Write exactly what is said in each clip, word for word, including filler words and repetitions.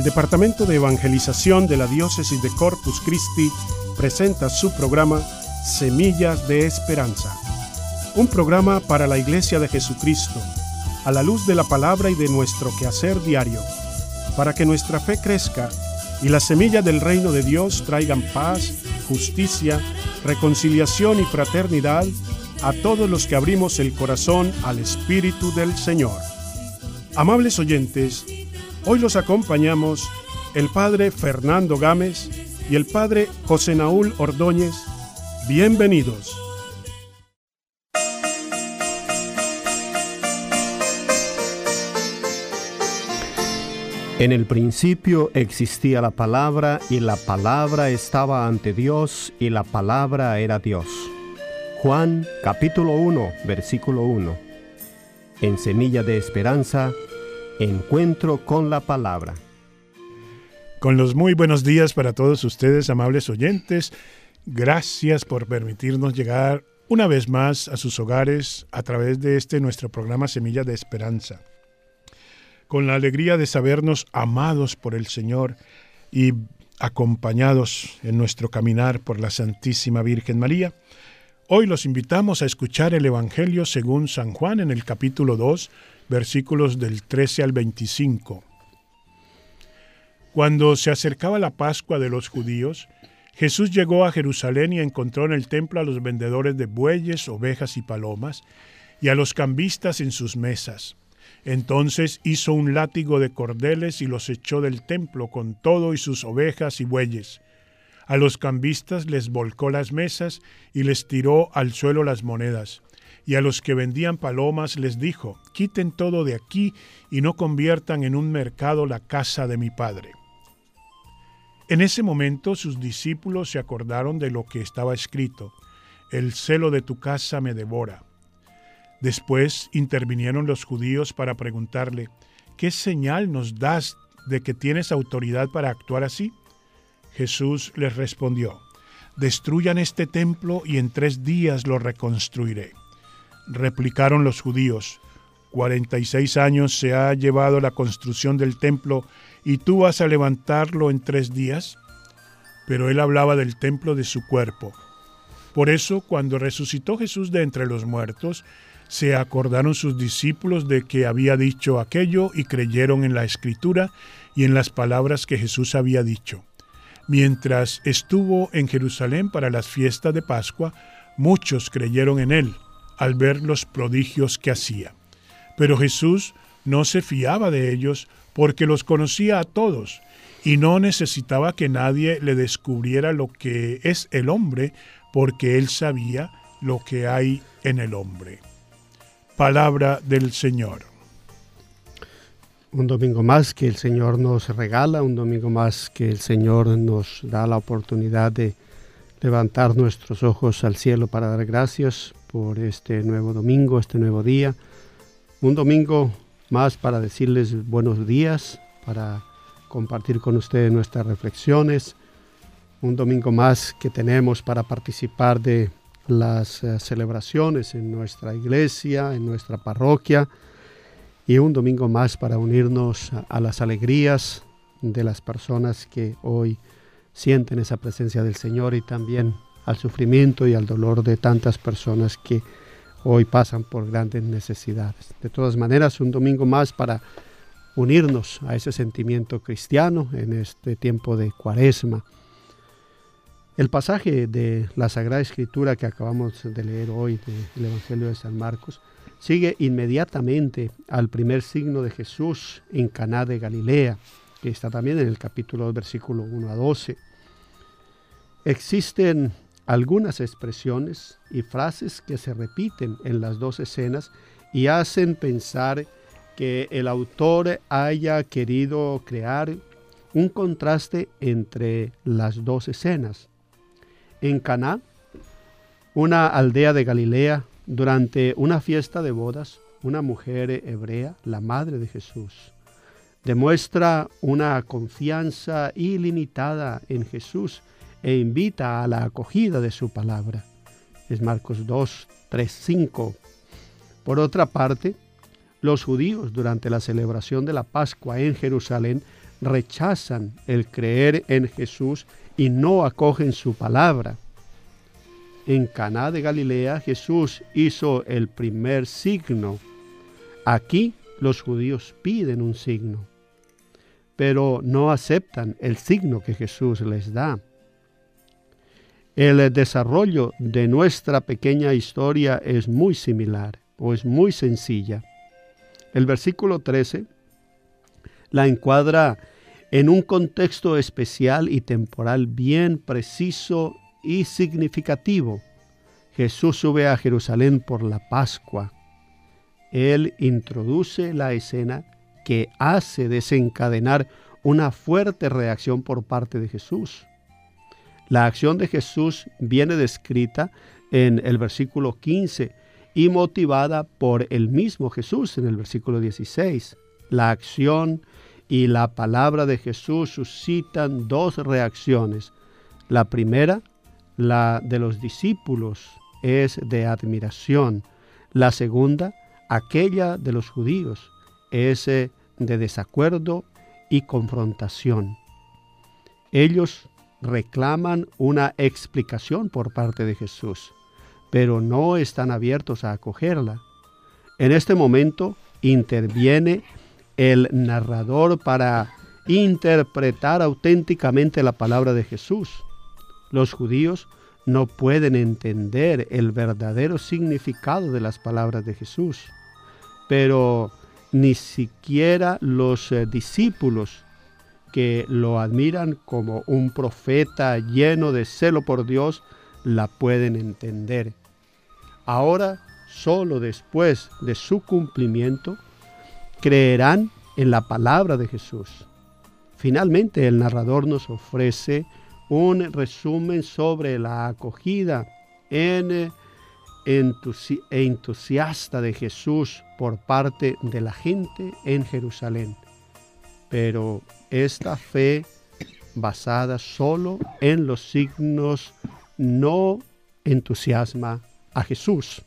El Departamento de Evangelización de la Diócesis de Corpus Christi presenta su programa Semillas de Esperanza, un programa para la Iglesia de Jesucristo, a la luz de la palabra y de nuestro quehacer diario, para que nuestra fe crezca y las semillas del reino de Dios traigan paz, justicia, reconciliación y fraternidad a todos los que abrimos el corazón al Espíritu del Señor. Amables oyentes, hoy los acompañamos el Padre Fernando Gámez y el Padre José Naúl Ordóñez. Bienvenidos. En el principio existía la palabra, y la palabra estaba ante Dios, y la palabra era Dios. Juan capítulo uno, versículo uno. En Semilla de Esperanza, encuentro con la palabra. Con los muy buenos días para todos ustedes, amables oyentes. Gracias por permitirnos llegar una vez más a sus hogares a través de este nuestro programa Semillas de Esperanza. Con la alegría de sabernos amados por el Señor y acompañados en nuestro caminar por la Santísima Virgen María, hoy los invitamos a escuchar el Evangelio según San Juan en el capítulo dos, versículos del trece al veinticinco. Cuando se acercaba la Pascua de los judíos, Jesús llegó a Jerusalén y encontró en el templo a los vendedores de bueyes, ovejas y palomas, y a los cambistas en sus mesas. Entonces hizo un látigo de cordeles y los echó del templo con todo y sus ovejas y bueyes. A los cambistas les volcó las mesas y les tiró al suelo las monedas. Y a los que vendían palomas les dijo: quiten todo de aquí y no conviertan en un mercado la casa de mi Padre. En ese momento sus discípulos se acordaron de lo que estaba escrito: el celo de tu casa me devora. Después intervinieron los judíos para preguntarle: ¿qué señal nos das de que tienes autoridad para actuar así? Jesús les respondió: destruyan este templo y en tres días lo reconstruiré. Replicaron los judíos: cuarenta y seis años se ha llevado la construcción del templo y tú vas a levantarlo en tres días. Pero él hablaba del templo de su cuerpo. Por eso, cuando resucitó Jesús de entre los muertos, se acordaron sus discípulos de que había dicho aquello y creyeron en la Escritura y en las palabras que Jesús había dicho. Mientras estuvo en Jerusalén para las fiestas de Pascua, muchos creyeron en él al ver los prodigios que hacía. Pero Jesús no se fiaba de ellos porque los conocía a todos y no necesitaba que nadie le descubriera lo que es el hombre, porque él sabía lo que hay en el hombre. Palabra del Señor. Un domingo más que el Señor nos regala, un domingo más que el Señor nos da la oportunidad de levantar nuestros ojos al cielo para dar gracias por este nuevo domingo, este nuevo día. Un domingo más para decirles buenos días, para compartir con ustedes nuestras reflexiones. Un domingo más que tenemos para participar de las uh, celebraciones en nuestra iglesia, en nuestra parroquia, y un domingo más para unirnos a, a las alegrías de las personas que hoy sienten esa presencia del Señor, y también al sufrimiento y al dolor de tantas personas que hoy pasan por grandes necesidades. De todas maneras, un domingo más para unirnos a ese sentimiento cristiano en este tiempo de Cuaresma. El pasaje de la Sagrada Escritura que acabamos de leer hoy del Evangelio de San Marcos sigue inmediatamente al primer signo de Jesús en Caná de Galilea, que está también en el capítulo dos, versículo uno a doce. Existen algunas expresiones y frases que se repiten en las dos escenas y hacen pensar que el autor haya querido crear un contraste entre las dos escenas. En Caná, una aldea de Galilea, durante una fiesta de bodas, una mujer hebrea, la madre de Jesús, demuestra una confianza ilimitada en Jesús e invita a la acogida de su palabra. Es Marcos dos, tres, cinco. Por otra parte, los judíos durante la celebración de la Pascua en Jerusalén rechazan el creer en Jesús y no acogen su palabra. En Caná de Galilea, Jesús hizo el primer signo. Aquí los judíos piden un signo, pero no aceptan el signo que Jesús les da. El desarrollo de nuestra pequeña historia es muy similar o es muy sencilla. El versículo trece la encuadra en un contexto especial y temporal bien preciso y significativo. Jesús sube a Jerusalén por la Pascua. Él introduce la escena que hace desencadenar una fuerte reacción por parte de Jesús. La acción de Jesús viene descrita en el versículo quince y motivada por el mismo Jesús en el versículo dieciséis. La acción y la palabra de Jesús suscitan dos reacciones. La primera, la de los discípulos, es de admiración. La segunda, aquella de los judíos, es de desacuerdo y confrontación. Ellos reclaman una explicación por parte de Jesús, pero no están abiertos a acogerla. En este momento interviene el narrador para interpretar auténticamente la palabra de Jesús. Los judíos no pueden entender el verdadero significado de las palabras de Jesús, pero ni siquiera los eh, discípulos que lo admiran como un profeta lleno de celo por Dios, la pueden entender. Ahora, solo después de su cumplimiento, creerán en la palabra de Jesús. Finalmente, el narrador nos ofrece un resumen sobre la acogida en, entusi- e entusiasta de Jesús por parte de la gente en Jerusalén. Pero esta fe basada solo en los signos no entusiasma a Jesús.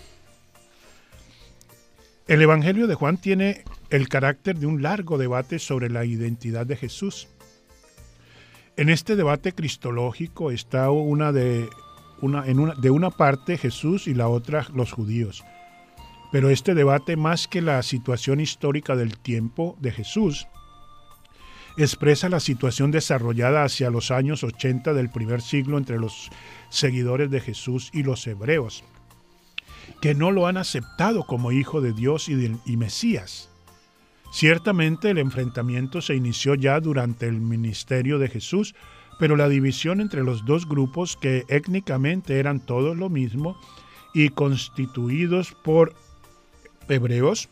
El Evangelio de Juan tiene el carácter de un largo debate sobre la identidad de Jesús. En este debate cristológico está una de una, en una, de una parte Jesús y la otra los judíos. Pero este debate, más que la situación histórica del tiempo de Jesús, expresa la situación desarrollada hacia los años ochenta del primer siglo entre los seguidores de Jesús y los hebreos, que no lo han aceptado como hijo de Dios y, de, y Mesías. Ciertamente el enfrentamiento se inició ya durante el ministerio de Jesús, pero la división entre los dos grupos, que étnicamente eran todos lo mismo y constituidos por hebreos,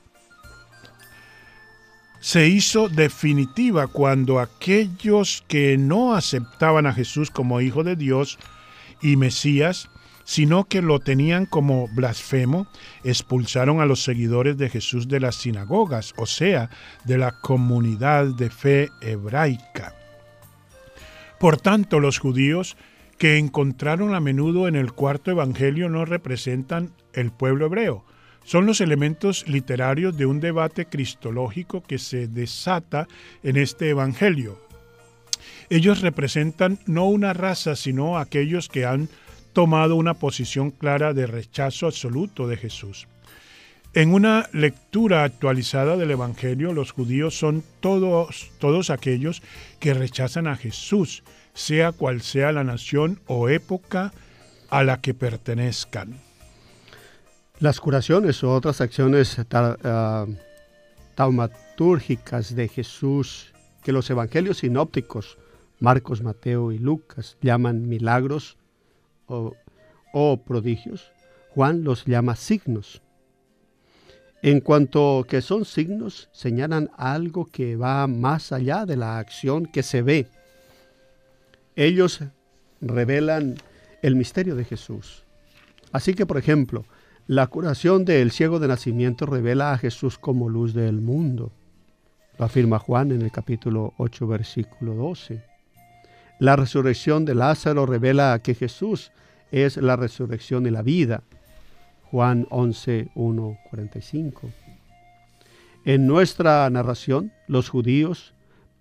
se hizo definitiva cuando aquellos que no aceptaban a Jesús como hijo de Dios y Mesías, sino que lo tenían como blasfemo, expulsaron a los seguidores de Jesús de las sinagogas, o sea, de la comunidad de fe hebraica. Por tanto, los judíos que encontraron a menudo en el cuarto evangelio no representan el pueblo hebreo. Son los elementos literarios de un debate cristológico que se desata en este evangelio. Ellos representan no una raza, sino aquellos que han tomado una posición clara de rechazo absoluto de Jesús. En una lectura actualizada del Evangelio, los judíos son todos, todos aquellos que rechazan a Jesús, sea cual sea la nación o época a la que pertenezcan. Las curaciones o otras acciones ta, uh, taumatúrgicas de Jesús que los evangelios sinópticos, Marcos, Mateo y Lucas, llaman milagros o, o prodigios, Juan los llama signos. En cuanto que son signos, señalan algo que va más allá de la acción que se ve. Ellos revelan el misterio de Jesús. Así que, por ejemplo, la curación del ciego de nacimiento revela a Jesús como luz del mundo. Lo afirma Juan en el capítulo ocho, versículo doce. La resurrección de Lázaro revela que Jesús es la resurrección y la vida. Juan once, uno, cuarenta y cinco. En nuestra narración, los judíos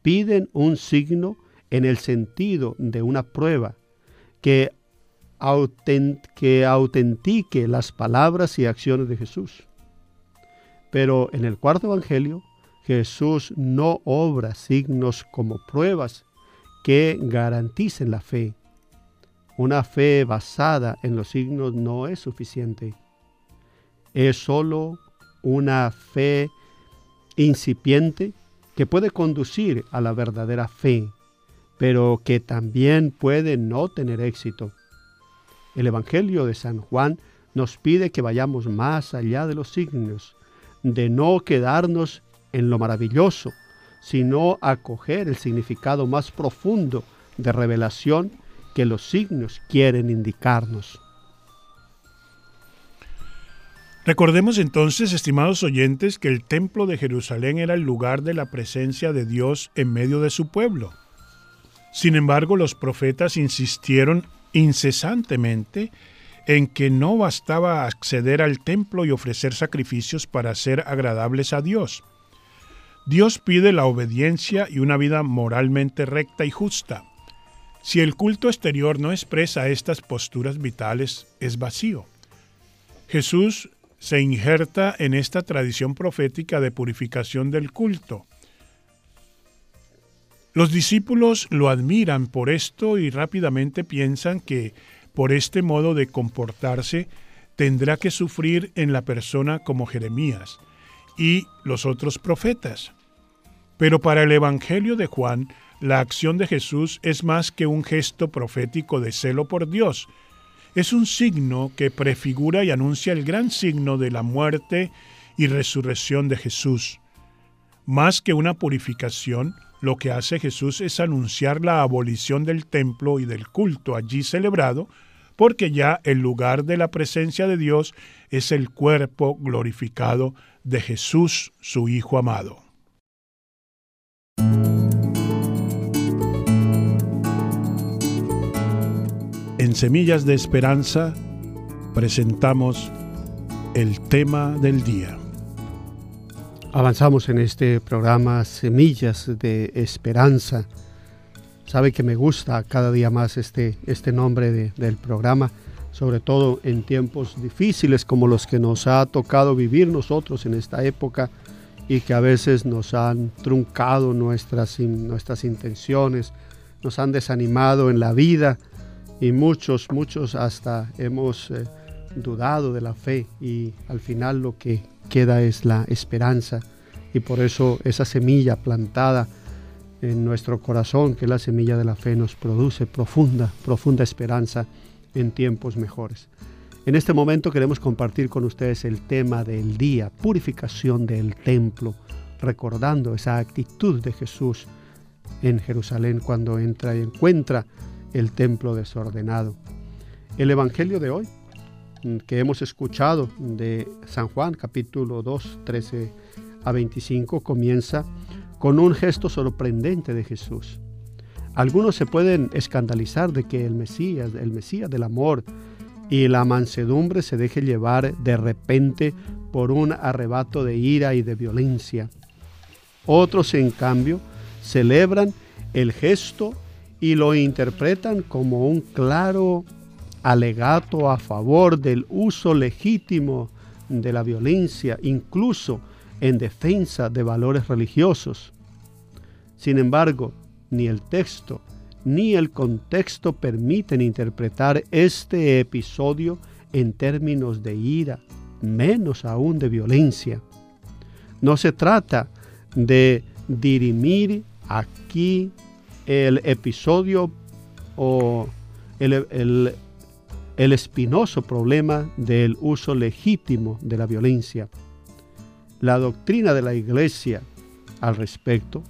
piden un signo en el sentido de una prueba que, autent- que autentique las palabras y acciones de Jesús. Pero en el cuarto evangelio, Jesús no obra signos como pruebas que garanticen la fe. Una fe basada en los signos no es suficiente. Es solo una fe incipiente que puede conducir a la verdadera fe, pero que también puede no tener éxito. El Evangelio de San Juan nos pide que vayamos más allá de los signos, de no quedarnos en lo maravilloso, sino acoger el significado más profundo de revelación que los signos quieren indicarnos. Recordemos entonces, estimados oyentes, que el templo de Jerusalén era el lugar de la presencia de Dios en medio de su pueblo. Sin embargo, los profetas insistieron incesantemente en que no bastaba acceder al templo y ofrecer sacrificios para ser agradables a Dios. Dios pide la obediencia y una vida moralmente recta y justa. Si el culto exterior no expresa estas posturas vitales, es vacío. Jesús se injerta en esta tradición profética de purificación del culto. Los discípulos lo admiran por esto y rápidamente piensan que por este modo de comportarse tendrá que sufrir en la persona como Jeremías y los otros profetas. Pero para el Evangelio de Juan, la acción de Jesús es más que un gesto profético de celo por Dios. Es un signo que prefigura y anuncia el gran signo de la muerte y resurrección de Jesús. Más que una purificación, lo que hace Jesús es anunciar la abolición del templo y del culto allí celebrado, porque ya el lugar de la presencia de Dios es el cuerpo glorificado de Jesús, su Hijo amado. En Semillas de Esperanza presentamos el tema del día. Avanzamos en este programa Semillas de Esperanza. Sabe que me gusta cada día más este, este nombre de, del programa, sobre todo en tiempos difíciles como los que nos ha tocado vivir nosotros en esta época y que a veces nos han truncado nuestras, nuestras intenciones, nos han desanimado en la vida. Y muchos, muchos hasta hemos eh, dudado de la fe y al final lo que queda es la esperanza. Y por eso esa semilla plantada en nuestro corazón, que es la semilla de la fe, nos produce profunda, profunda esperanza en tiempos mejores. En este momento queremos compartir con ustedes el tema del día, purificación del templo, recordando esa actitud de Jesús en Jerusalén cuando entra y encuentra el templo desordenado. El Evangelio de hoy, que hemos escuchado de San Juan, capítulo dos, trece a veinticinco, comienza con un gesto sorprendente de Jesús. Algunos se pueden escandalizar de que el Mesías, el Mesías del amor y la mansedumbre se deje llevar de repente por un arrebato de ira y de violencia. Otros, en cambio, celebran el gesto y lo interpretan como un claro alegato a favor del uso legítimo de la violencia, incluso en defensa de valores religiosos. Sin embargo, ni el texto ni el contexto permiten interpretar este episodio en términos de ira, menos aún de violencia. No se trata de dirimir aquí el episodio o el, el, el espinoso problema del uso legítimo de la violencia. La doctrina de la Iglesia al respecto,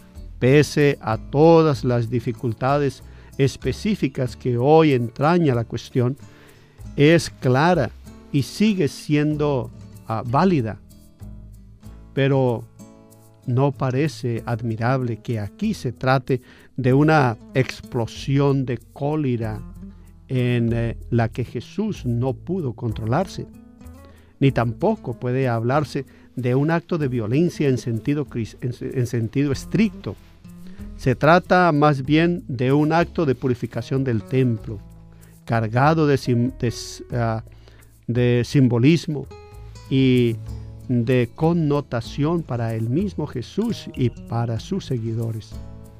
pese a todas las dificultades específicas que hoy entraña la cuestión, es clara y sigue siendo uh, válida. Pero no parece admirable que aquí se trate de una explosión de cólera en eh, la que Jesús no pudo controlarse, ni tampoco puede hablarse de un acto de violencia en sentido, en, en sentido estricto. Se trata más bien de un acto de purificación del templo, cargado de, sim, de, uh, de simbolismo y de connotación para el mismo Jesús y para sus seguidores.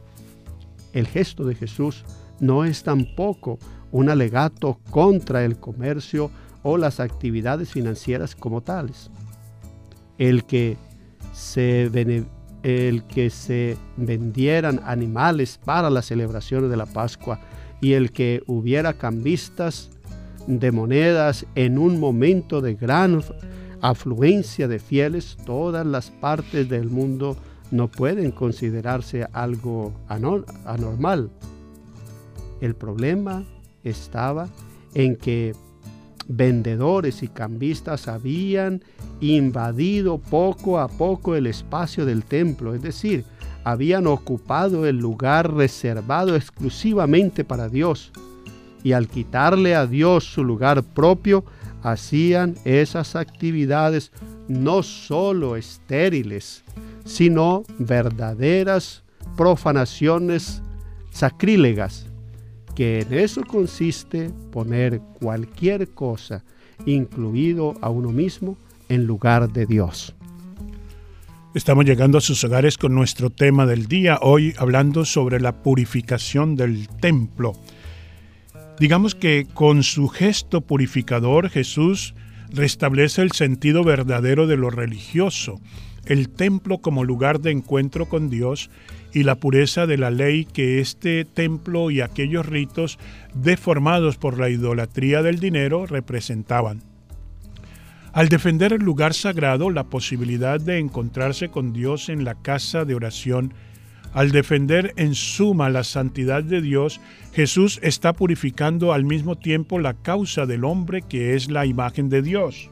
El gesto de Jesús no es tampoco un alegato contra el comercio o las actividades financieras como tales. El que se, el que se vendieran animales para las celebraciones de la Pascua y el que hubiera cambistas de monedas en un momento de gran afluencia de fieles, todas las partes del mundo no pueden considerarse algo anormal. El problema estaba en que vendedores y cambistas habían invadido poco a poco el espacio del templo, es decir, habían ocupado el lugar reservado exclusivamente para Dios, y al quitarle a Dios su lugar propio, hacían esas actividades no solo estériles, sino verdaderas profanaciones sacrílegas, que en eso consiste poner cualquier cosa, incluido a uno mismo, en lugar de Dios. Estamos llegando a sus hogares con nuestro tema del día, hoy hablando sobre la purificación del templo. Digamos que con su gesto purificador, Jesús restablece el sentido verdadero de lo religioso, el templo como lugar de encuentro con Dios y la pureza de la ley que este templo y aquellos ritos deformados por la idolatría del dinero representaban. Al defender el lugar sagrado, la posibilidad de encontrarse con Dios en la casa de oración, al defender en suma la santidad de Dios, Jesús está purificando al mismo tiempo la causa del hombre que es la imagen de Dios.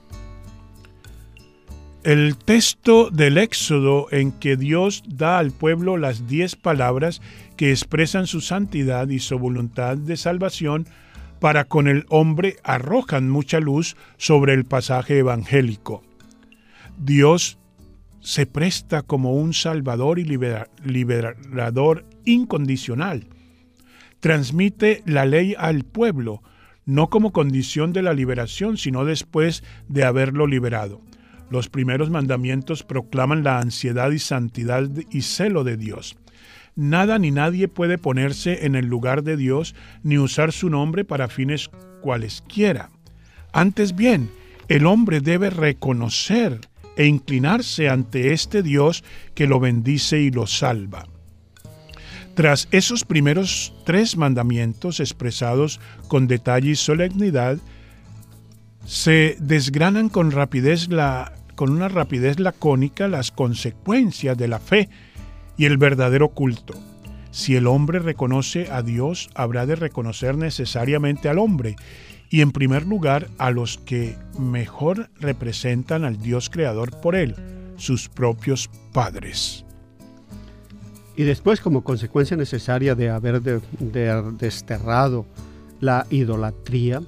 El texto del Éxodo en que Dios da al pueblo las diez palabras que expresan su santidad y su voluntad de salvación para con el hombre arrojan mucha luz sobre el pasaje evangélico. Dios se presta como un salvador y libera, liberador incondicional. Transmite la ley al pueblo, no como condición de la liberación, sino después de haberlo liberado. Los primeros mandamientos proclaman la ansiedad y santidad y celo de Dios. Nada ni nadie puede ponerse en el lugar de Dios ni usar su nombre para fines cualesquiera. Antes bien, el hombre debe reconocer e inclinarse ante este Dios que lo bendice y lo salva. Tras esos primeros tres mandamientos expresados con detalle y solemnidad, se desgranan con rapidez la, con una rapidez lacónica las consecuencias de la fe y el verdadero culto. Si el hombre reconoce a Dios, habrá de reconocer necesariamente al hombre, y en primer lugar a los que mejor representan al Dios creador por él, sus propios padres. Y después, como consecuencia necesaria de haber de, de desterrado la idolatría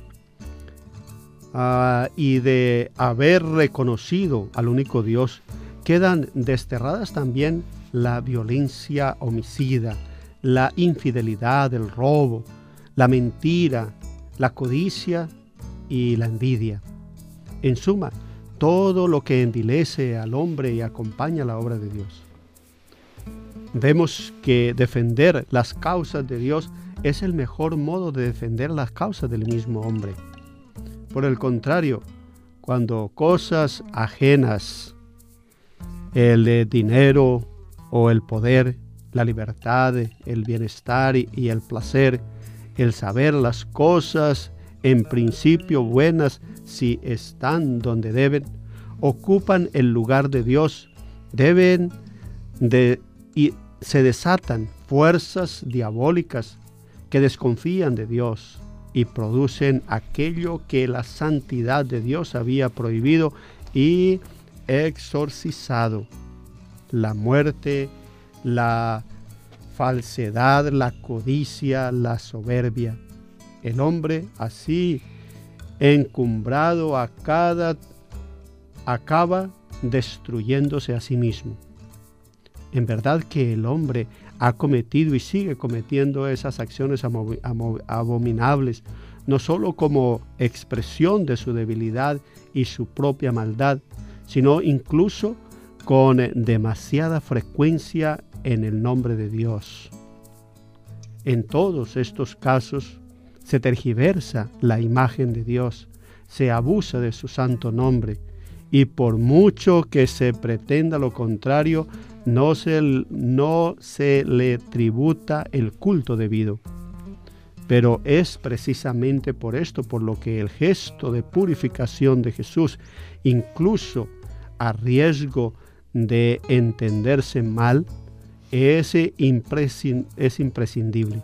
uh, y de haber reconocido al único Dios, quedan desterradas también la violencia homicida, la infidelidad, el robo, la mentira, la codicia y la envidia. En suma, todo lo que envilece al hombre y acompaña la obra de Dios. Vemos que defender las causas de Dios es el mejor modo de defender las causas del mismo hombre. Por el contrario, cuando cosas ajenas, el dinero o el poder, la libertad, el bienestar y el placer, el saber las cosas en principio buenas si están donde deben, ocupan el lugar de Dios, deben de y se desatan fuerzas diabólicas que desconfían de Dios y producen aquello que la santidad de Dios había prohibido y exorcizado: la muerte, la falsedad, la codicia, la soberbia. El hombre así encumbrado a cada, acaba destruyéndose a sí mismo. En verdad que el hombre ha cometido y sigue cometiendo esas acciones abominables, no solo como expresión de su debilidad y su propia maldad, sino incluso con demasiada frecuencia en el nombre de Dios. En todos estos casos se tergiversa la imagen de Dios, se abusa de su santo nombre, y por mucho que se pretenda lo contrario, no se, no se le tributa el culto debido. Pero es precisamente por esto por lo que el gesto de purificación de Jesús, incluso a riesgo de entenderse mal, es, imprescin- es imprescindible.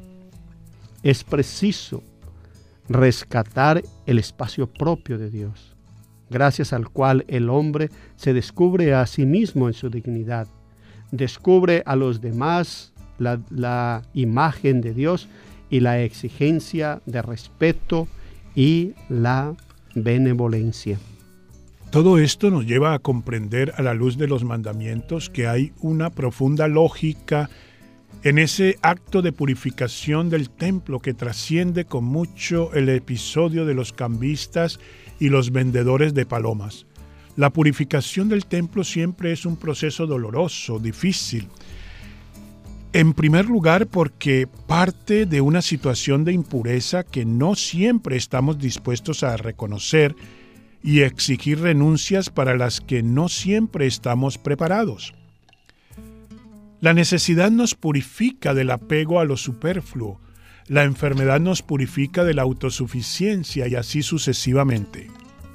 Es preciso rescatar el espacio propio de Dios, gracias al cual el hombre se descubre a sí mismo en su dignidad, descubre a los demás la, la imagen de Dios y la exigencia de respeto y la benevolencia. Todo esto nos lleva a comprender a la luz de los mandamientos que hay una profunda lógica en ese acto de purificación del templo que trasciende con mucho el episodio de los cambistas y los vendedores de palomas. La purificación del templo siempre es un proceso doloroso, difícil. En primer lugar, porque parte de una situación de impureza que no siempre estamos dispuestos a reconocer y exigir renuncias para las que no siempre estamos preparados. La necesidad nos purifica del apego a lo superfluo, la enfermedad nos purifica de la autosuficiencia y así sucesivamente.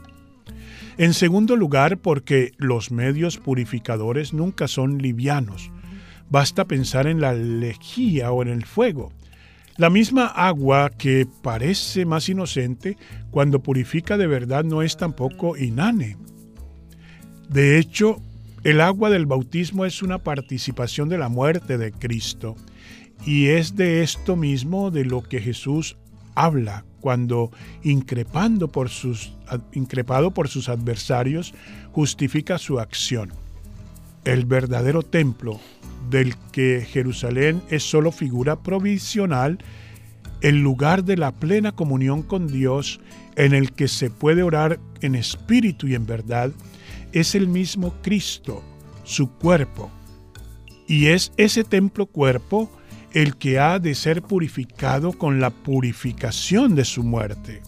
En segundo lugar, porque los medios purificadores nunca son livianos. Basta pensar en la lejía o en el fuego. La misma agua que parece más inocente, cuando purifica de verdad no es tampoco inane. De hecho, el agua del bautismo es una participación de la muerte de Cristo, y es de esto mismo de lo que Jesús habla cuando, increpando por sus, increpado por sus adversarios, justifica su acción. El verdadero templo, del que Jerusalén es solo figura provisional, el lugar de la plena comunión con Dios, en el que se puede orar en espíritu y en verdad, es el mismo Cristo, su cuerpo. Y es ese templo cuerpo el que ha de ser purificado con la purificación de su muerte.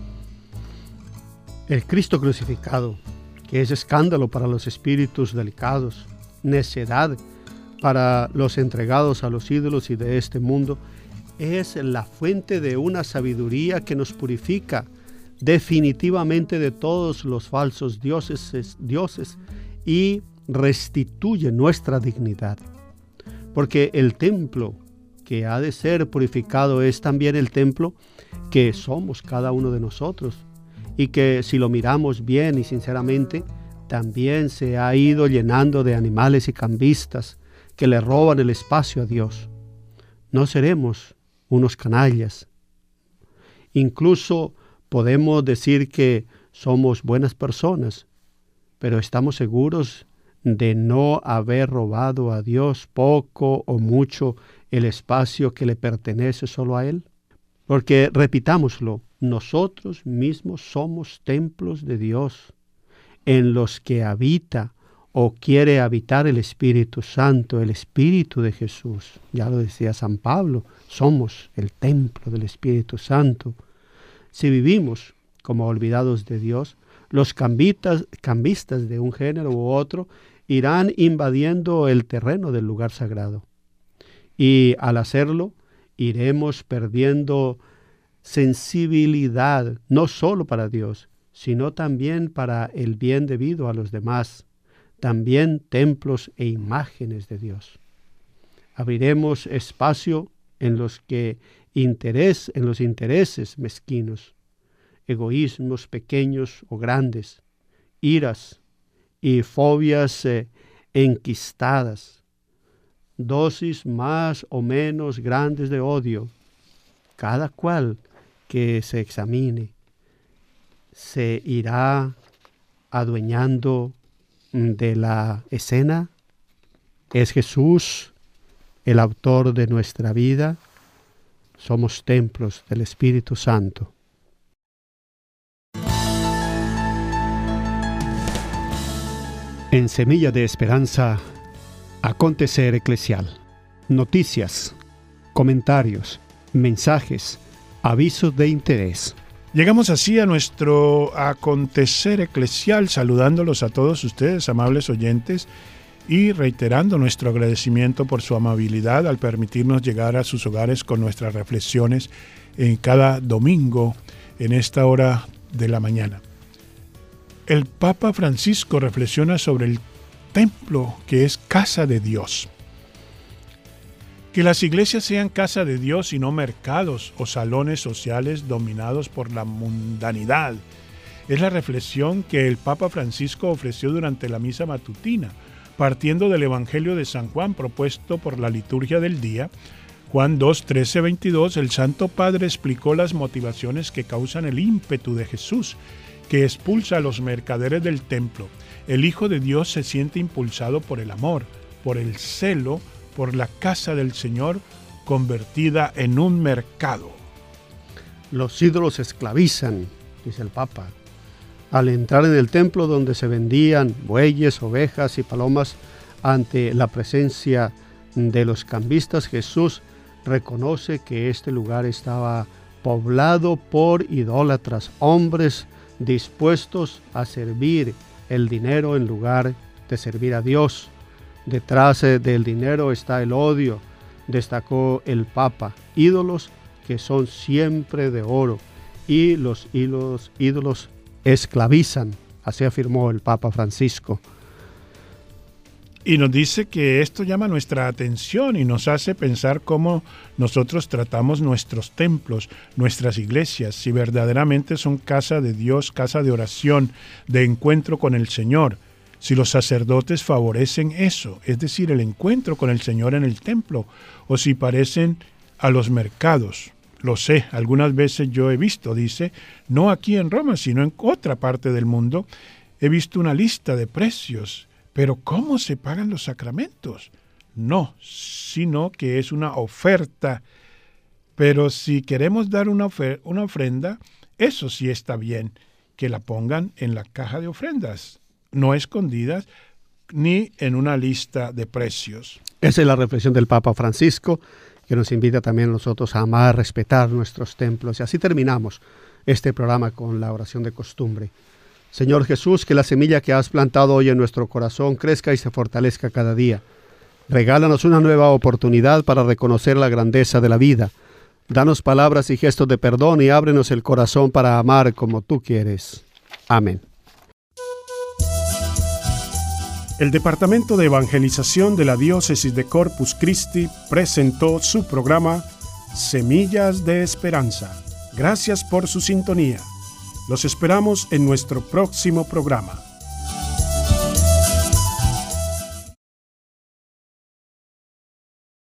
El Cristo crucificado, que es escándalo para los espíritus delicados, necedad para los entregados a los ídolos y de este mundo, es la fuente de una sabiduría que nos purifica definitivamente de todos los falsos dioses, dioses y restituye nuestra dignidad. Porque el templo que ha de ser purificado es también el templo que somos cada uno de nosotros, y que si lo miramos bien y sinceramente, también se ha ido llenando de animales y cambistas que le roban el espacio a Dios. No seremos unos canallas. Incluso podemos decir que somos buenas personas, pero estamos seguros de no haber robado a Dios poco o mucho el espacio que le pertenece solo a Él. Porque, repitámoslo, nosotros mismos somos templos de Dios, en los que habita o quiere habitar el Espíritu Santo, el Espíritu de Jesús. Ya lo decía San Pablo, somos el templo del Espíritu Santo. Si vivimos como olvidados de Dios, los cambistas, cambistas de un género u otro irán invadiendo el terreno del lugar sagrado. Y al hacerlo, iremos perdiendo sensibilidad, no solo para Dios, sino también para el bien debido a los demás, también templos e imágenes de Dios. Abriremos espacio en los que interés, en los intereses mezquinos, egoísmos pequeños o grandes, iras y fobias eh, enquistadas, dosis más o menos grandes de odio. Cada cual que se examine se irá adueñando de la escena Es Jesús el autor de nuestra vida. Somos templos del Espíritu Santo. En Semilla de Esperanza, acontecer eclesial. Noticias, comentarios, mensajes, avisos de interés. Llegamos así a nuestro acontecer eclesial, saludándolos a todos ustedes, amables oyentes, y reiterando nuestro agradecimiento por su amabilidad al permitirnos llegar a sus hogares con nuestras reflexiones en cada domingo en esta hora de la mañana. El Papa Francisco reflexiona sobre el templo que es casa de Dios. Que las iglesias sean casa de Dios y no mercados o salones sociales dominados por la mundanidad. Es la reflexión que el Papa Francisco ofreció durante la misa matutina, partiendo del Evangelio de San Juan propuesto por la liturgia del día. Juan dos, trece, veintidós, el Santo Padre explicó las motivaciones que causan el ímpetu de Jesús, que expulsa a los mercaderes del templo. El Hijo de Dios se siente impulsado por el amor, por el celo, por la casa del Señor convertida en un mercado. Los ídolos esclavizan, dice el Papa. Al entrar en el templo donde se vendían bueyes, ovejas y palomas, ante la presencia de los cambistas, Jesús reconoce que este lugar estaba poblado por idólatras, hombres dispuestos a servir el dinero en lugar de servir a Dios. Detrás del dinero está el odio, destacó el Papa. Ídolos que son siempre de oro, y los ídolos, ídolos esclavizan, así afirmó el Papa Francisco. Y nos dice que esto llama nuestra atención y nos hace pensar cómo nosotros tratamos nuestros templos, nuestras iglesias, si verdaderamente son casa de Dios, casa de oración, de encuentro con el Señor. Si los sacerdotes favorecen eso, es decir, el encuentro con el Señor en el templo, o si parecen a los mercados. Lo sé, algunas veces yo he visto, dice, no aquí en Roma, sino en otra parte del mundo, he visto una lista de precios. Pero ¿cómo se pagan los sacramentos? No, sino que es una oferta. Pero si queremos dar una, ofer- una ofrenda, eso sí está bien, que la pongan en la caja de ofrendas, no escondidas ni en una lista de precios. Esa es la reflexión del Papa Francisco, que nos invita también a nosotros a amar, respetar nuestros templos. Y así terminamos este programa con la oración de costumbre. Señor Jesús, que la semilla que has plantado hoy en nuestro corazón crezca y se fortalezca cada día. Regálanos una nueva oportunidad para reconocer la grandeza de la vida. Danos palabras y gestos de perdón y ábrenos el corazón para amar como tú quieres. Amén. El Departamento de Evangelización de la Diócesis de Corpus Christi presentó su programa Semillas de Esperanza. Gracias por su sintonía. Los esperamos en nuestro próximo programa.